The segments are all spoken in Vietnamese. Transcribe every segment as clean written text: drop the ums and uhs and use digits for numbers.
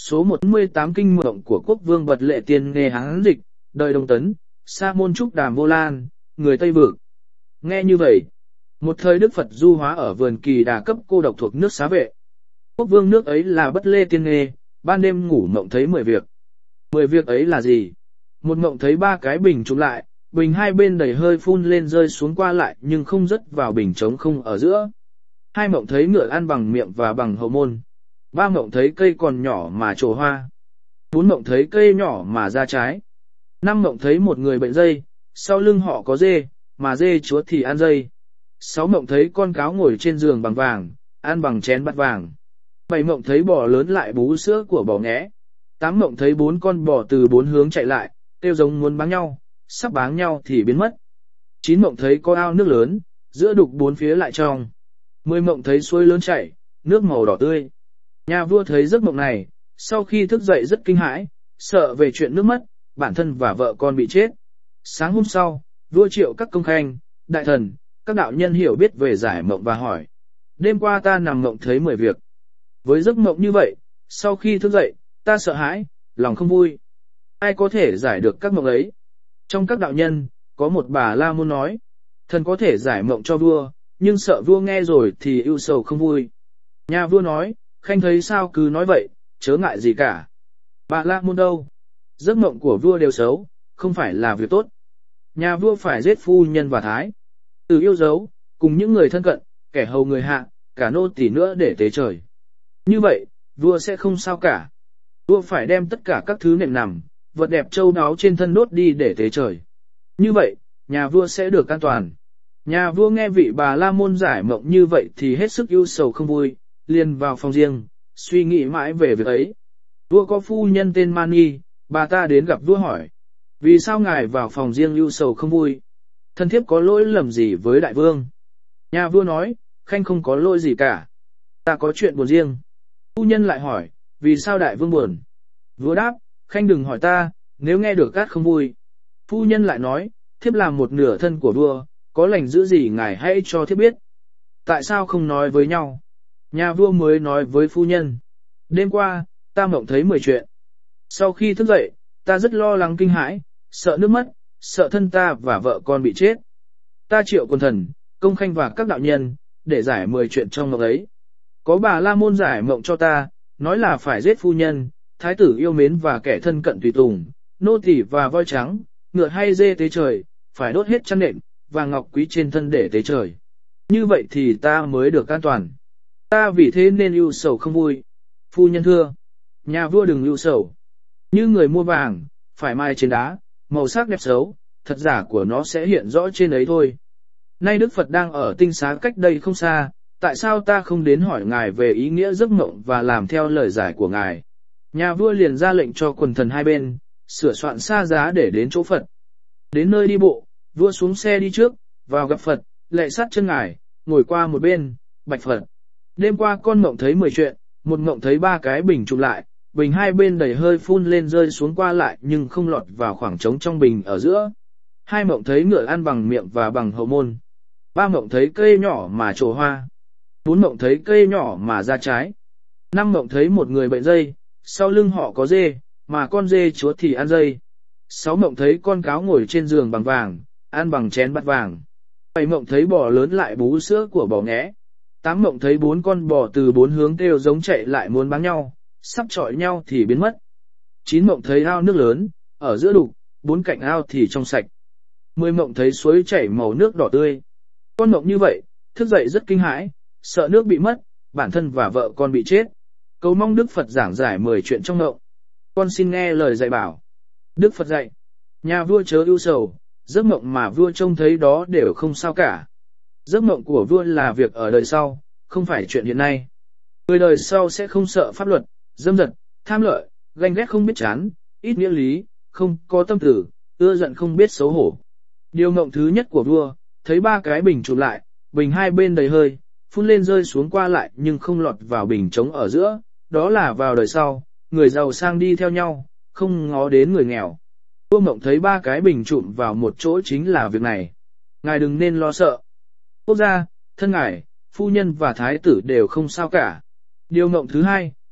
Số 48 kinh mộng của quốc vương Bật Lệ Tiên Nghê Hán dịch, đời Đông Tấn, Sa môn Trúc Đàm Vô Lan, người Tây Vực. Nghe như vậy, một thời Đức Phật du hóa ở vườn Kỳ Đà cấp cô độc thuộc nước Xá Vệ. Quốc vương nước ấy là Bất Lê Tiên Nghê, ban đêm ngủ mộng thấy 10 việc. 10 việc ấy là gì? Một mộng thấy 3 cái bình chụm lại, bình hai bên đầy hơi phun lên rơi xuống qua lại nhưng không rớt vào bình trống không ở giữa. 2 mộng thấy ngựa ăn bằng miệng và bằng hậu môn. 3 mộng thấy cây còn nhỏ mà trổ hoa. 4 mộng thấy cây nhỏ mà ra trái. 5 mộng thấy một người bệnh dây, sau lưng họ có dê, mà dê chúa thì ăn dây. 6 mộng thấy con cáo ngồi trên giường bằng vàng, ăn bằng chén bát vàng. 7 mộng thấy bò lớn lại bú sữa của bò nghé. 8 mộng thấy 4 con bò từ 4 hướng chạy lại, kêu giống muốn báng nhau, sắp báng nhau thì biến mất. 9 mộng thấy có ao nước lớn, giữa đục 4 phía lại trong. 10 mộng thấy suối lớn chảy, nước màu đỏ tươi. Nhà vua thấy giấc mộng này, sau khi thức dậy rất kinh hãi, sợ về chuyện nước mất, bản thân và vợ con bị chết. Sáng hôm sau, vua triệu các công khanh, đại thần, các đạo nhân hiểu biết về giải mộng và hỏi. Đêm qua ta nằm mộng thấy 10 việc. Với giấc mộng như vậy, sau khi thức dậy, ta sợ hãi, lòng không vui. Ai có thể giải được các mộng ấy? Trong các đạo nhân, có một bà La Môn nói, thần có thể giải mộng cho vua, nhưng sợ vua nghe rồi thì ưu sầu không vui. Nhà vua nói, khanh thấy sao cứ nói vậy, chớ ngại gì cả. Bà La Môn đâu? Giấc mộng của vua đều xấu, không phải là việc tốt. Nhà vua phải giết phu nhân và thái tử yêu dấu, cùng những người thân cận, kẻ hầu người hạ, cả nô tỳ nữa để tế trời. Như vậy, vua sẽ không sao cả. Vua phải đem tất cả các thứ nệm nằm, vật đẹp châu báu trên thân đốt đi để tế trời. Như vậy, nhà vua sẽ được an toàn. Nhà vua nghe vị bà La Môn giải mộng như vậy thì hết sức ưu sầu không vui, liền vào phòng riêng, suy nghĩ mãi về việc ấy. Vua có phu nhân tên Mani, bà ta đến gặp vua hỏi. Vì sao ngài vào phòng riêng ưu sầu không vui? Thân thiếp có lỗi lầm gì với đại vương? Nhà vua nói, khanh không có lỗi gì cả. Ta có chuyện buồn riêng. Phu nhân lại hỏi, vì sao đại vương buồn? Vua đáp, khanh đừng hỏi ta, nếu nghe được cát không vui. Phu nhân lại nói, thiếp là một nửa thân của vua, có lành giữ gì ngài hãy cho thiếp biết. Tại sao không nói với nhau? Nhà vua mới nói với phu nhân. Đêm qua, ta mộng thấy 10 chuyện. Sau khi thức dậy, ta rất lo lắng kinh hãi, sợ nước mất, sợ thân ta và vợ con bị chết. Ta triệu quần thần, công khanh và các đạo nhân, để giải 10 chuyện trong mộng ấy. Có bà La Môn giải mộng cho ta, nói là phải giết phu nhân, thái tử yêu mến và kẻ thân cận tùy tùng, nô tỳ và voi trắng, ngựa hay dê tế trời, phải đốt hết chăn nệm, và ngọc quý trên thân để tế trời. Như vậy thì ta mới được an toàn. Ta vì thế nên ưu sầu không vui. Phu nhân thưa, nhà vua đừng ưu sầu. Như người mua vàng, phải mai trên đá, màu sắc đẹp xấu, thật giả của nó sẽ hiện rõ trên ấy thôi. Nay Đức Phật đang ở tinh xá cách đây không xa, tại sao ta không đến hỏi ngài về ý nghĩa giấc mộng và làm theo lời giải của ngài? Nhà vua liền ra lệnh cho quần thần hai bên, sửa soạn xa giá để đến chỗ Phật. Đến nơi đi bộ, vua xuống xe đi trước, vào gặp Phật, lạy sát chân ngài, ngồi qua một bên, bạch Phật. Đêm qua con mộng thấy 10 chuyện, một mộng thấy 3 cái bình chụm lại, bình hai bên đầy hơi phun lên rơi xuống qua lại nhưng không lọt vào khoảng trống trong bình ở giữa. 2 mộng thấy ngựa ăn bằng miệng và bằng hậu môn. 3 mộng thấy cây nhỏ mà trổ hoa. 4 mộng thấy cây nhỏ mà ra trái. 5 mộng thấy một người bệnh dây, sau lưng họ có dê, mà con dê chúa thì ăn dây. 6 mộng thấy con cáo ngồi trên giường bằng vàng, ăn bằng chén bát vàng. 7 mộng thấy bò lớn lại bú sữa của bò nghé. 8 mộng thấy 4 con bò từ 4 hướng kêu giống chạy lại muốn báng nhau, sắp chọi nhau thì biến mất. 9 mộng thấy ao nước lớn, ở giữa đục, 4 cạnh ao thì trong sạch. 10 mộng thấy suối chảy màu nước đỏ tươi. Con mộng như vậy, thức dậy rất kinh hãi, sợ nước bị mất, bản thân và vợ con bị chết. Cầu mong Đức Phật giảng giải 10 chuyện trong mộng. Con xin nghe lời dạy bảo. Đức Phật dạy, nhà vua chớ ưu sầu, giấc mộng mà vua trông thấy đó đều không sao cả. Giấc mộng của vua là việc ở đời sau, không phải chuyện hiện nay. Người đời sau sẽ không sợ pháp luật, dâm dật, tham lợi, ganh ghét không biết chán, ít nghĩa lý, không có tâm tử, ưa giận không biết xấu hổ. Điều mộng thứ nhất của vua, thấy 3 cái bình chụp lại, bình hai bên đầy hơi, phun lên rơi xuống qua lại nhưng không lọt vào bình trống ở giữa, đó là vào đời sau, người giàu sang đi theo nhau, không ngó đến người nghèo. Vua mộng thấy 3 cái bình trụm vào một chỗ chính là việc này. Ngài đừng nên lo sợ. Quốc gia, thân ngài, phu nhân và thái tử đều không sao cả. Điều mộng thứ hai,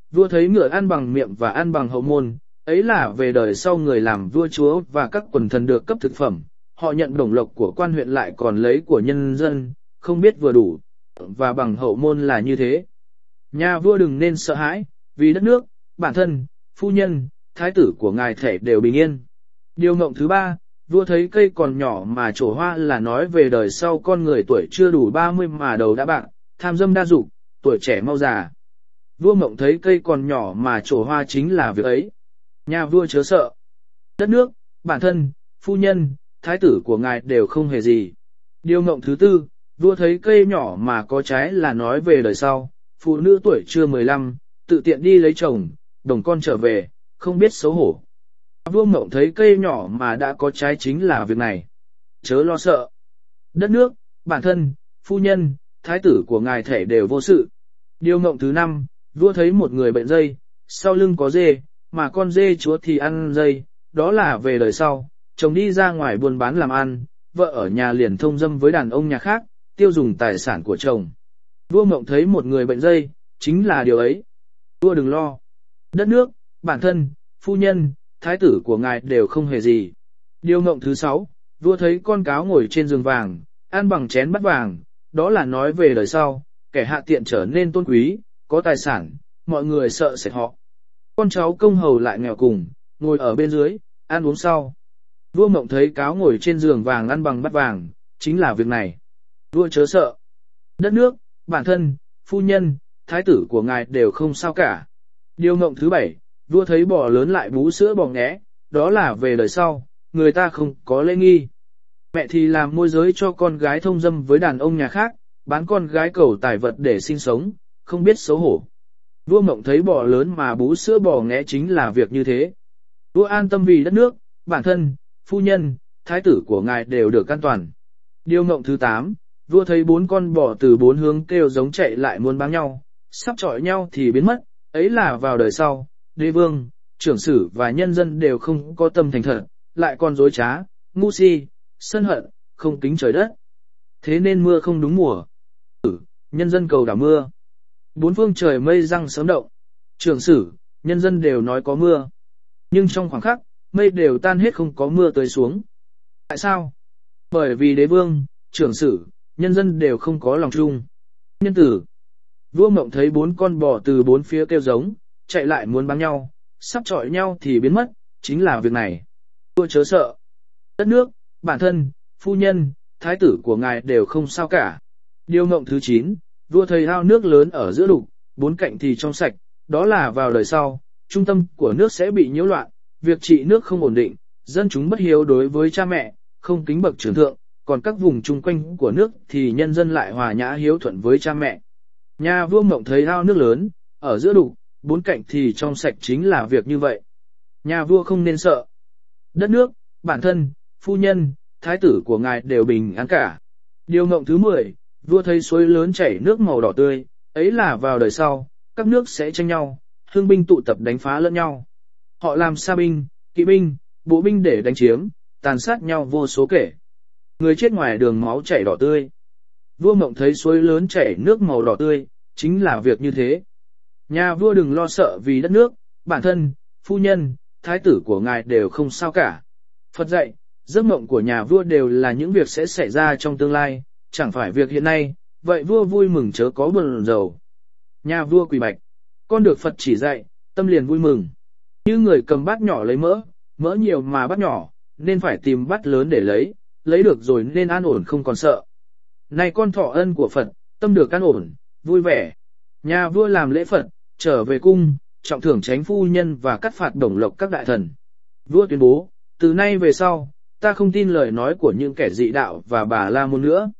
vua thấy ngựa ăn bằng miệng và ăn bằng hậu môn, ấy là về đời sau người làm vua chúa và các quần thần được cấp thực phẩm, họ nhận đồng lộc của quan huyện lại còn lấy của nhân dân, không biết vừa đủ, và bằng hậu môn là như thế. Nhà vua đừng nên sợ hãi, vì đất nước, bản thân, phu nhân, thái tử của ngài thể đều bình yên. Điều ngộng thứ 3, vua thấy cây còn nhỏ mà trổ hoa là nói về đời sau con người tuổi chưa đủ 30 mà đầu đã bạc, tham dâm đa dục, tuổi trẻ mau già. Vua mộng thấy cây còn nhỏ mà trổ hoa chính là việc ấy. Nhà vua chớ sợ. Đất nước, bản thân, phu nhân, thái tử của ngài đều không hề gì. Điều ngộng thứ 4, vua thấy cây nhỏ mà có trái là nói về đời sau, phụ nữ tuổi chưa 15, tự tiện đi lấy chồng, đồng con trở về, không biết xấu hổ. Vua mộng thấy cây nhỏ mà đã có trái chính là việc này. Chớ lo sợ. Đất nước, bản thân, phu nhân, thái tử của ngài thể đều vô sự. Điều ngộng thứ 5, vua thấy một người bệnh dây, sau lưng có dê, mà con dê chúa thì ăn dây, đó là về đời sau, chồng đi ra ngoài buôn bán làm ăn, vợ ở nhà liền thông dâm với đàn ông nhà khác, tiêu dùng tài sản của chồng. Vua mộng thấy một người bệnh dây, chính là điều ấy. Vua đừng lo. Đất nước, bản thân, phu nhân, thái tử của ngài đều không hề gì. Điều ngộng thứ 6, vua thấy con cáo ngồi trên giường vàng, ăn bằng chén bát vàng, đó là nói về đời sau, kẻ hạ tiện trở nên tôn quý, có tài sản, mọi người sợ sệt họ. Con cháu công hầu lại nghèo cùng, ngồi ở bên dưới, ăn uống sau. Vua mộng thấy cáo ngồi trên giường vàng ăn bằng bát vàng, chính là việc này. Vua chớ sợ. Đất nước, bản thân, phu nhân, thái tử của ngài đều không sao cả. Điều ngộng thứ 7, vua thấy bò lớn lại bú sữa bò nghé, đó là về đời sau, người ta không có lễ nghi. Mẹ thì làm môi giới cho con gái thông dâm với đàn ông nhà khác, bán con gái cầu tài vật để sinh sống, không biết xấu hổ. Vua mộng thấy bò lớn mà bú sữa bò nghé chính là việc như thế. Vua an tâm vì đất nước, bản thân, phu nhân, thái tử của ngài đều được an toàn. Điều ngộng thứ 8, vua thấy 4 con bò từ 4 hướng kêu giống chạy lại muốn bám nhau, sắp chọi nhau thì biến mất, ấy là vào đời sau, đế vương, trưởng sử và nhân dân đều không có tâm thành thật, lại còn dối trá, ngu si, sân hận, không kính trời đất. Thế nên mưa không đúng mùa. Nhân dân cầu đảo mưa. 4 phương trời mây răng sớm động. Trưởng sử, nhân dân đều nói có mưa. Nhưng trong khoảng khắc, mây đều tan hết không có mưa tới xuống. Tại sao? Bởi vì đế vương, trưởng sử, nhân dân đều không có lòng chung. Nhân tử. Vua mộng thấy 4 con bò từ 4 phía kêu giống, chạy lại muốn bám nhau, sắp chọi nhau thì biến mất, chính là việc này. Vua chớ sợ. Đất nước, bản thân, phu nhân, thái tử của ngài đều không sao cả. Điều ngộng thứ 9, vua thấy ao nước lớn ở giữa đục, 4 cạnh thì trong sạch, đó là vào đời sau, trung tâm của nước sẽ bị nhiễu loạn, việc trị nước không ổn định, dân chúng bất hiếu đối với cha mẹ, không kính bậc trưởng thượng, còn các vùng chung quanh của nước thì nhân dân lại hòa nhã hiếu thuận với cha mẹ. Nhà vua mộng thấy ao nước lớn, ở giữa đục, 4 cạnh thì trong sạch chính là việc như vậy. Nhà vua không nên sợ. Đất nước, bản thân, phu nhân, thái tử của ngài đều bình an cả. Điều ngộng thứ 10, vua thấy suối lớn chảy nước màu đỏ tươi, ấy là vào đời sau, các nước sẽ tranh nhau, hương binh tụ tập đánh phá lẫn nhau. Họ làm sa binh, kỵ binh, bộ binh để đánh chiếm, tàn sát nhau vô số kể. Người chết ngoài đường máu chảy đỏ tươi. Vua mộng thấy suối lớn chảy nước màu đỏ tươi, chính là việc như thế. Nhà vua đừng lo sợ vì đất nước, bản thân, phu nhân, thái tử của ngài đều không sao cả. Phật dạy, giấc mộng của nhà vua đều là những việc sẽ xảy ra trong tương lai, chẳng phải việc hiện nay, vậy vua vui mừng chớ có buồn rầu. Nhà vua quỳ bạch, con được Phật chỉ dạy, tâm liền vui mừng. Như người cầm bát nhỏ lấy mỡ, mỡ nhiều mà bát nhỏ, nên phải tìm bát lớn để lấy được rồi nên an ổn không còn sợ. Này con thọ ân của Phật, tâm được an ổn, vui vẻ. Nhà vua làm lễ Phật, trở về cung, trọng thưởng chánh phu nhân và cắt phạt đồng lộc các đại thần. Vua tuyên bố, từ nay về sau, ta không tin lời nói của những kẻ dị đạo và bà la môn nữa.